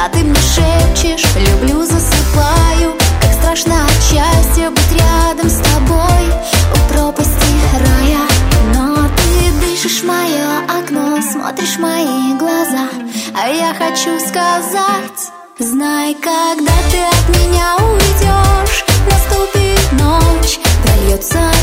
а ты мне шепчешь: люблю, засыпаю. Как страшно от счастья быть рядом с тобой у пропасти рая. Но ты дышишь в мое окно, смотришь в мои глаза, а я хочу сказать: знай, когда ты от меня уйдешь, наступит ночь, прольется